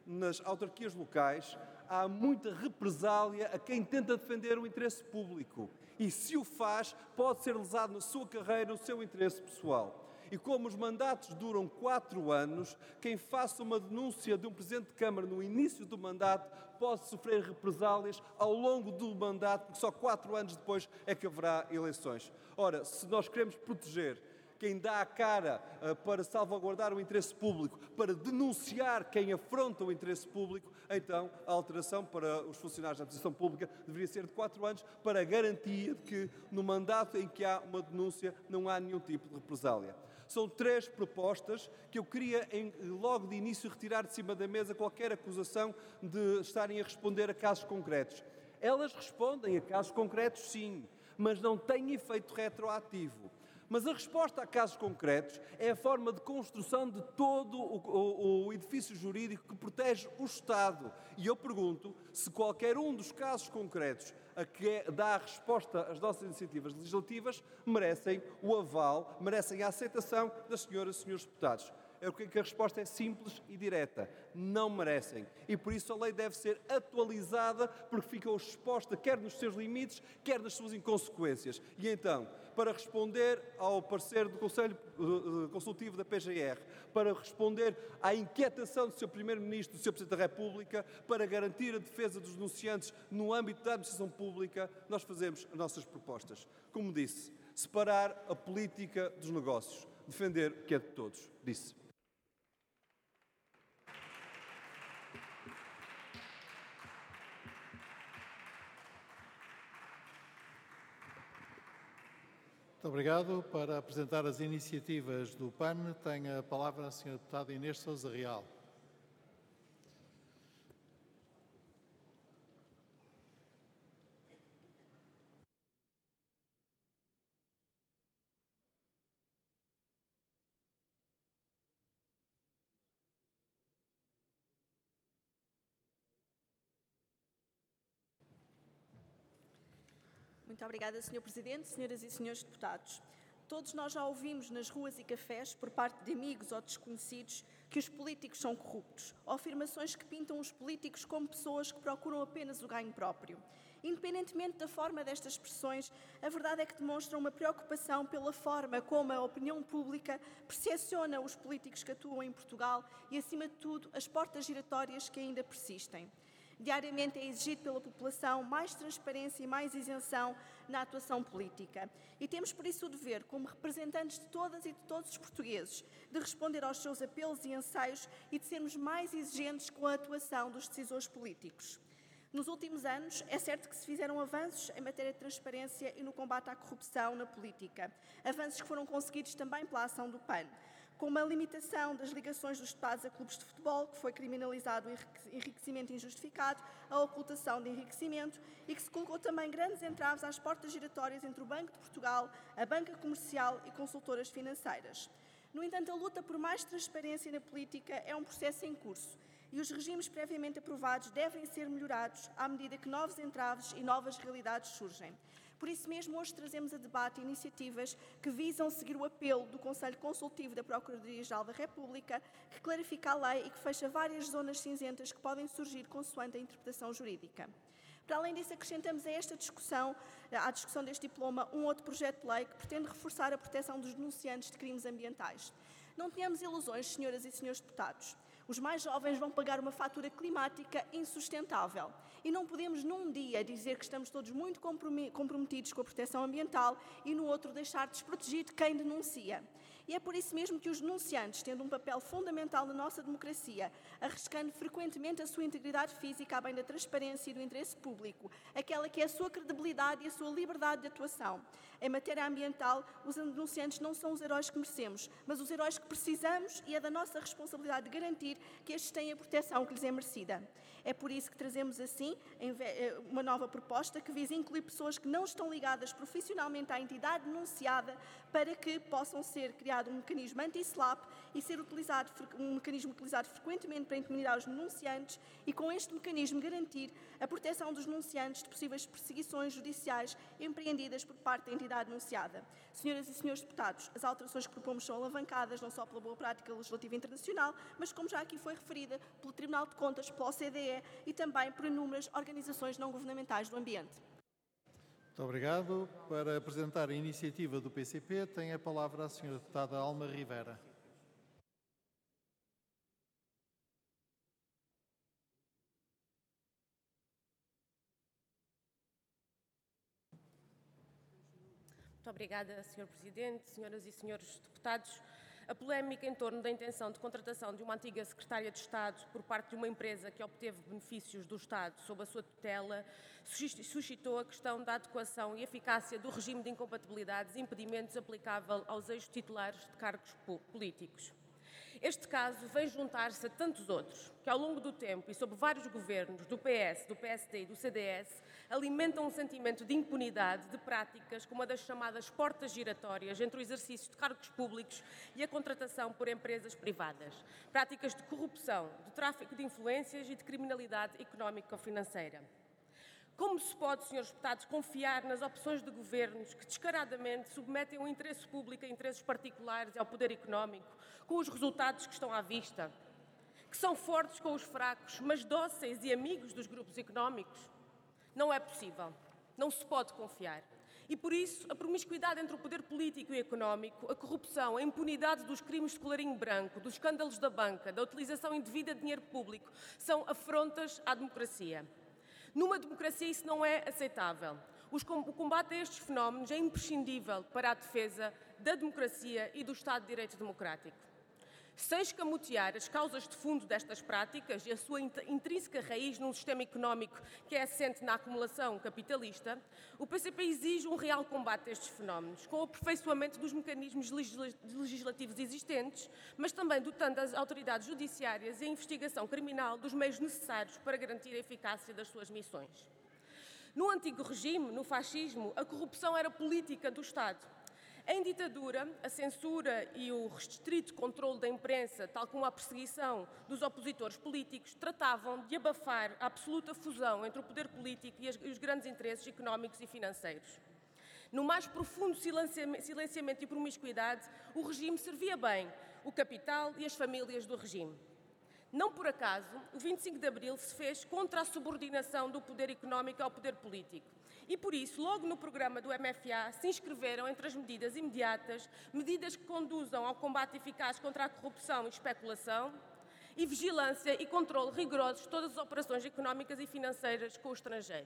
nas autarquias locais há muita represália a quem tenta defender o interesse público e, se o faz, pode ser lesado na sua carreira, no seu interesse pessoal. E como os mandatos duram 4 anos, quem faça uma denúncia de um Presidente de Câmara no início do mandato pode sofrer represálias ao longo do mandato, porque só 4 anos depois é que haverá eleições. Ora, se nós queremos proteger quem dá a cara para salvaguardar o interesse público, para denunciar quem afronta o interesse público, então a alteração para os funcionários da administração pública deveria ser de 4 anos, para a garantia de que no mandato em que há uma denúncia não há nenhum tipo de represália. São 3 propostas que eu queria logo de início retirar de cima da mesa qualquer acusação de estarem a responder a casos concretos. Elas respondem a casos concretos, sim, mas não têm efeito retroativo. Mas a resposta a casos concretos é a forma de construção de todo o edifício jurídico que protege o Estado. E eu pergunto se qualquer um dos casos concretos a que dá a resposta às nossas iniciativas legislativas merecem o aval, merecem a aceitação das senhoras e senhores deputados. Eu creio que a resposta é simples e direta. Não merecem. E por isso a lei deve ser atualizada, porque ficou exposta quer nos seus limites, quer nas suas inconsequências. E então, para responder ao parecer do Conselho Consultivo da PGR, para responder à inquietação do Sr. Primeiro-Ministro, do Sr. Presidente da República, para garantir a defesa dos denunciantes no âmbito da administração pública, nós fazemos as nossas propostas. Como disse, separar a política dos negócios, defender o que é de todos, disse. Muito obrigado. Para apresentar as iniciativas do PAN, tem a palavra a Sra. Deputada Inês Sousa Real. Muito obrigada, Sr. Presidente, senhoras e senhores deputados. Todos nós já ouvimos nas ruas e cafés, por parte de amigos ou desconhecidos, que os políticos são corruptos, ou afirmações que pintam os políticos como pessoas que procuram apenas o ganho próprio. Independentemente da forma destas expressões, a verdade é que demonstram uma preocupação pela forma como a opinião pública percepciona os políticos que atuam em Portugal e, acima de tudo, as portas giratórias que ainda persistem. Diariamente é exigido pela população mais transparência e mais isenção na atuação política. E temos por isso o dever, como representantes de todas e de todos os portugueses, de responder aos seus apelos e anseios e de sermos mais exigentes com a atuação dos decisores políticos. Nos últimos anos, é certo que se fizeram avanços em matéria de transparência e no combate à corrupção na política. Avanços que foram conseguidos também pela ação do PAN, como a limitação das ligações dos deputados a clubes de futebol, que foi criminalizado o enriquecimento injustificado, a ocultação de enriquecimento e que se colocou também grandes entraves às portas giratórias entre o Banco de Portugal, a banca comercial e consultoras financeiras. No entanto, a luta por mais transparência na política é um processo em curso e os regimes previamente aprovados devem ser melhorados à medida que novos entraves e novas realidades surgem. Por isso mesmo, hoje trazemos a debate iniciativas que visam seguir o apelo do Conselho Consultivo da Procuradoria-Geral da República, que clarifica a lei e que fecha várias zonas cinzentas que podem surgir consoante a interpretação jurídica. Para além disso, acrescentamos a esta discussão, à discussão deste diploma, um outro projeto de lei que pretende reforçar a proteção dos denunciantes de crimes ambientais. Não tenhamos ilusões, senhoras e senhores deputados. Os mais jovens vão pagar uma fatura climática insustentável. E não podemos num dia dizer que estamos todos muito comprometidos com a proteção ambiental e no outro deixar desprotegido quem denuncia. E é por isso mesmo que os denunciantes, tendo um papel fundamental na nossa democracia, arriscando frequentemente a sua integridade física a bem da transparência e do interesse público, aquela que é a sua credibilidade e a sua liberdade de atuação. Em matéria ambiental, os denunciantes não são os heróis que merecemos, mas os heróis que precisamos, e é da nossa responsabilidade de garantir que estes têm a proteção que lhes é merecida. É por isso que trazemos, assim, uma nova proposta que visa incluir pessoas que não estão ligadas profissionalmente à entidade denunciada para que possam ser criadas criado um mecanismo anti-SLAPP e ser um mecanismo utilizado frequentemente para intimidar os denunciantes e, com este mecanismo, garantir a proteção dos denunciantes de possíveis perseguições judiciais empreendidas por parte da entidade denunciada. Senhoras e senhores deputados, as alterações que propomos são alavancadas não só pela boa prática legislativa internacional, mas, como já aqui foi referida, pelo Tribunal de Contas, pela OCDE e também por inúmeras organizações não governamentais do ambiente. Muito obrigado. Para apresentar a iniciativa do PCP, tem a palavra a senhora deputada Alma Rivera. Muito obrigada, Sr. Presidente, senhoras e senhores deputados. A polémica em torno da intenção de contratação de uma antiga secretária de Estado por parte de uma empresa que obteve benefícios do Estado sob a sua tutela suscitou a questão da adequação e eficácia do regime de incompatibilidades e impedimentos aplicável aos ex-titulares de cargos políticos. Este caso vem juntar-se a tantos outros que, ao longo do tempo e sob vários governos do PS, do PSD e do CDS, alimentam um sentimento de impunidade de práticas como a das chamadas portas giratórias entre o exercício de cargos públicos e a contratação por empresas privadas. Práticas de corrupção, de tráfico de influências e de criminalidade económico-financeira. Como se pode, senhores deputados, confiar nas opções de governos que descaradamente submetem o interesse público a interesses particulares e ao poder económico, com os resultados que estão à vista? Que são fortes com os fracos, mas dóceis e amigos dos grupos económicos? Não é possível. Não se pode confiar. E por isso, a promiscuidade entre o poder político e económico, a corrupção, a impunidade dos crimes de colarinho branco, dos escândalos da banca, da utilização indevida de dinheiro público, são afrontas à democracia. Numa democracia isso não é aceitável. O combate a estes fenómenos é imprescindível para a defesa da democracia e do Estado de Direito democrático. Sem escamotear as causas de fundo destas práticas e a sua intrínseca raiz num sistema económico que é assente na acumulação capitalista, o PCP exige um real combate a estes fenómenos, com o aperfeiçoamento dos mecanismos legislativos existentes, mas também dotando as autoridades judiciárias e a investigação criminal dos meios necessários para garantir a eficácia das suas missões. No antigo regime, no fascismo, a corrupção era política do Estado. Em ditadura, a censura e o restrito controle da imprensa, tal como a perseguição dos opositores políticos, tratavam de abafar a absoluta fusão entre o poder político e os grandes interesses económicos e financeiros. No mais profundo silenciamento e promiscuidade, o regime servia bem o capital e as famílias do regime. Não por acaso, o 25 de Abril se fez contra a subordinação do poder económico ao poder político. E por isso, logo no programa do MFA, se inscreveram entre as medidas imediatas, medidas que conduzam ao combate eficaz contra a corrupção e especulação e vigilância e controle rigorosos de todas as operações económicas e financeiras com o estrangeiro.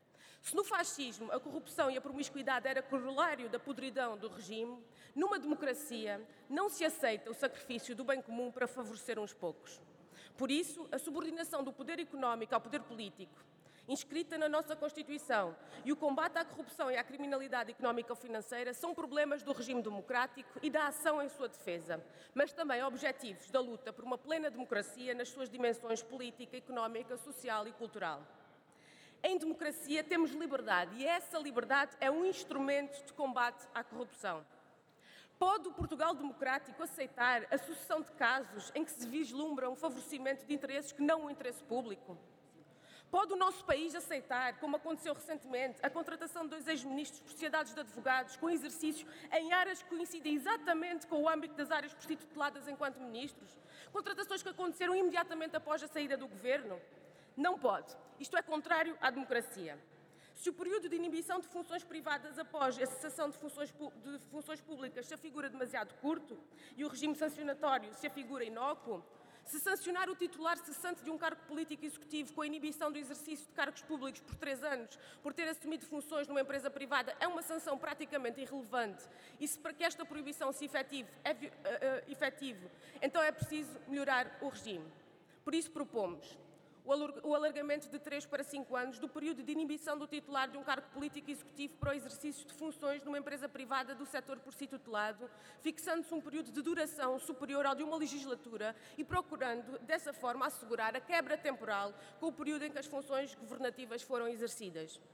Se no fascismo a corrupção e a promiscuidade era corolário da podridão do regime, numa democracia não se aceita o sacrifício do bem comum para favorecer uns poucos. Por isso, a subordinação do poder económico ao poder político, inscrita na nossa Constituição, e o combate à corrupção e à criminalidade económico-financeira são problemas do regime democrático e da ação em sua defesa, mas também objetivos da luta por uma plena democracia nas suas dimensões política, económica, social e cultural. Em democracia temos liberdade e essa liberdade é um instrumento de combate à corrupção. Pode o Portugal democrático aceitar a sucessão de casos em que se vislumbra um favorecimento de interesses que não o interesse público? Pode o nosso país aceitar, como aconteceu recentemente, a contratação de 2 ex-ministros por sociedades de advogados com exercício em áreas que coincidem exatamente com o âmbito das áreas por si tuteladas enquanto ministros? Contratações que aconteceram imediatamente após a saída do governo? Não pode. Isto é contrário à democracia. Se o período de inibição de funções privadas após a cessação de funções públicas se afigura demasiado curto e o regime sancionatório se afigura inócuo, se sancionar o titular cessante de um cargo político executivo com a inibição do exercício de cargos públicos por 3 anos por ter assumido funções numa empresa privada é uma sanção praticamente irrelevante e se para que esta proibição se efetive, então é preciso melhorar o regime. Por isso propomos o alargamento de 3 para 5 anos do período de inibição do titular de um cargo político executivo para o exercício de funções numa empresa privada do setor por si tutelado, fixando-se um período de duração superior ao de uma legislatura e procurando, dessa forma, assegurar a quebra temporal com o período em que as funções governativas foram exercidas.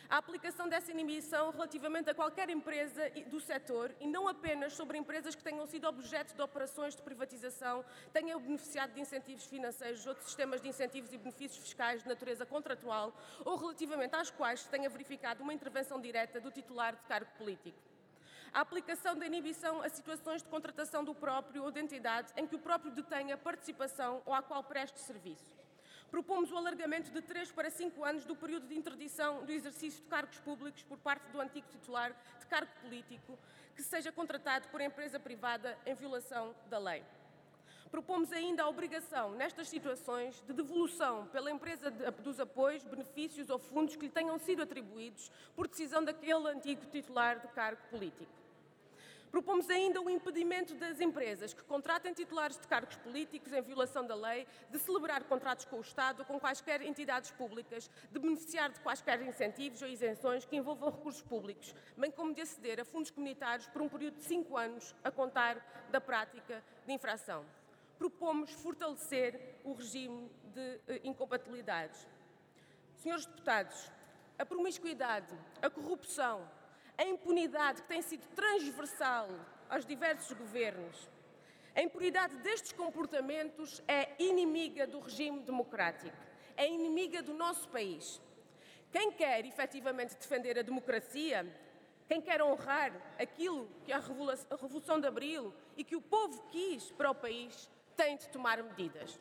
A aplicação dessa inibição relativamente a qualquer empresa do setor e não apenas sobre empresas que tenham sido objeto de operações de privatização, tenham beneficiado de incentivos financeiros ou de sistemas de incentivos e benefícios fiscais de natureza contratual ou relativamente às quais se tenha verificado uma intervenção direta do titular de cargo político. A aplicação da inibição a situações de contratação do próprio ou de entidade em que o próprio detenha participação ou à qual preste serviço. Propomos o alargamento de 3 para 5 anos do período de interdição do exercício de cargos públicos por parte do antigo titular de cargo político que seja contratado por empresa privada em violação da lei. Propomos ainda a obrigação, nestas situações, de devolução pela empresa dos apoios, benefícios ou fundos que lhe tenham sido atribuídos por decisão daquele antigo titular de cargo político. Propomos ainda o impedimento das empresas que contratem titulares de cargos políticos em violação da lei de celebrar contratos com o Estado ou com quaisquer entidades públicas, de beneficiar de quaisquer incentivos ou isenções que envolvam recursos públicos, bem como de aceder a fundos comunitários por um período de 5 anos a contar da prática de infração. Propomos fortalecer o regime de incompatibilidades. Senhores deputados, a promiscuidade, a corrupção, a impunidade que tem sido transversal aos diversos governos, a impunidade destes comportamentos é inimiga do regime democrático, é inimiga do nosso país. Quem quer efetivamente defender a democracia, quem quer honrar aquilo que a Revolução de Abril e que o povo quis para o país, tem de tomar medidas.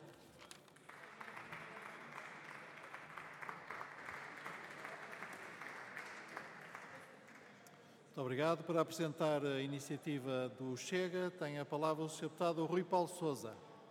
Muito obrigado. Para apresentar a iniciativa do Chega, tem a palavra o Sr. Deputado Rui Paulo Sousa.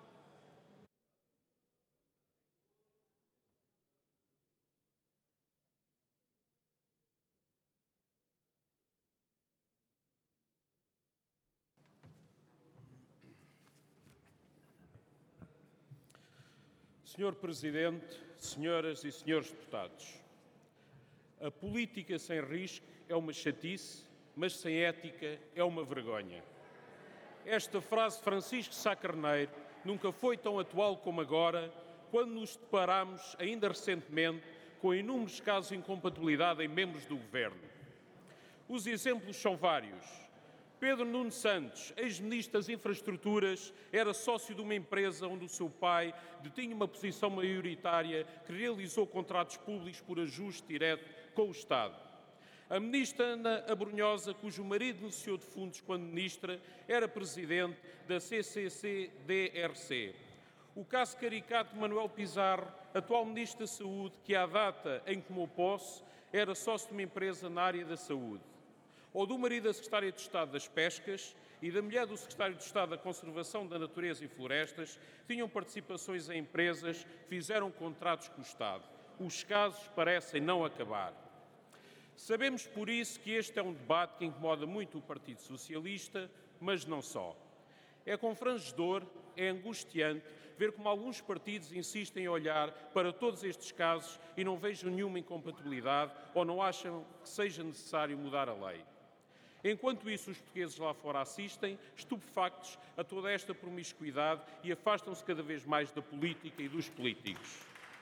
Senhor Presidente, senhoras e senhores deputados, a política sem risco é uma chatice, mas sem ética é uma vergonha. Esta frase de Francisco Sá Carneiro nunca foi tão atual como agora, quando nos deparamos, ainda recentemente, com inúmeros casos de incompatibilidade em membros do Governo. Os exemplos são vários. Pedro Nuno Santos, ex-ministro das Infraestruturas, era sócio de uma empresa onde o seu pai detinha uma posição maioritária que realizou contratos públicos por ajuste direto com o Estado. A ministra Ana Abrunhosa, cujo marido beneficiou de fundos quando ministra, era presidente da CCC-DRC. O caso caricato de Manuel Pizarro, atual ministro da Saúde, que à data em que tomou posse, era sócio de uma empresa na área da saúde. Ou do marido da Secretária de Estado das Pescas e da mulher do Secretário de Estado da Conservação da Natureza e Florestas, que tinham participações em empresas que fizeram contratos com o Estado. Os casos parecem não acabar. Sabemos, por isso, que este é um debate que incomoda muito o Partido Socialista, mas não só. É confrangedor, é angustiante ver como alguns partidos insistem em olhar para todos estes casos e não vejam nenhuma incompatibilidade ou não acham que seja necessário mudar a lei. Enquanto isso, os portugueses lá fora assistem, estupefactos, a toda esta promiscuidade e afastam-se cada vez mais da política e dos políticos.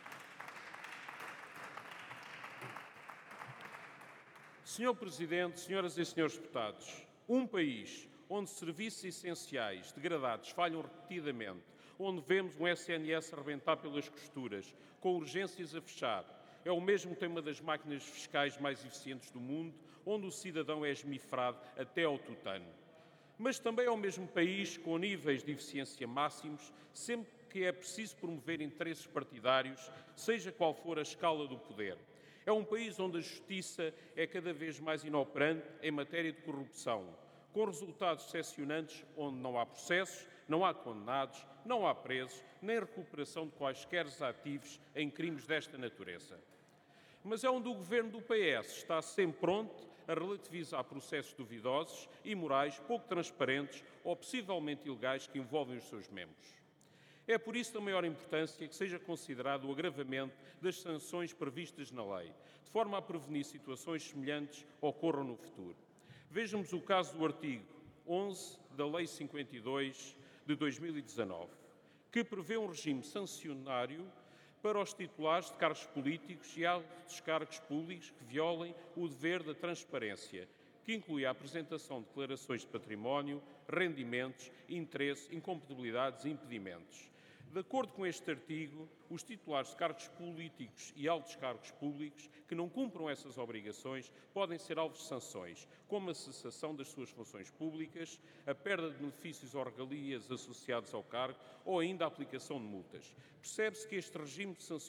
Senhor Presidente, senhoras e senhores deputados, um país onde serviços essenciais degradados falham repetidamente, onde vemos um SNS arrebentar pelas costuras, com urgências a fechar, é o mesmo tema das máquinas fiscais mais eficientes do mundo, onde o cidadão é esmifrado até ao tutano. Mas também é o mesmo país com níveis de eficiência máximos, sempre que é preciso promover interesses partidários, seja qual for a escala do poder. É um país onde a justiça é cada vez mais inoperante em matéria de corrupção, com resultados decepcionantes onde não há processos, não há condenados, não há presos, nem recuperação de quaisquer ativos em crimes desta natureza. Mas é onde o governo do PS está sempre pronto a relativizar processos duvidosos, imorais, pouco transparentes ou possivelmente ilegais que envolvem os seus membros. É por isso da maior importância que seja considerado o agravamento das sanções previstas na lei, de forma a prevenir situações semelhantes ocorram no futuro. Vejamos o caso do artigo 11 da Lei 52 de 2019, que prevê um regime sancionário para os titulares de cargos políticos e altos cargos públicos que violem o dever da transparência, que inclui a apresentação de declarações de património, rendimentos, interesse, incompatibilidades e impedimentos. De acordo com este artigo, os titulares de cargos políticos e altos cargos públicos que não cumpram essas obrigações podem ser alvos de sanções, como a cessação das suas funções públicas, a perda de benefícios ou regalias associados ao cargo ou ainda a aplicação de multas. Percebe-se que este regime de sanções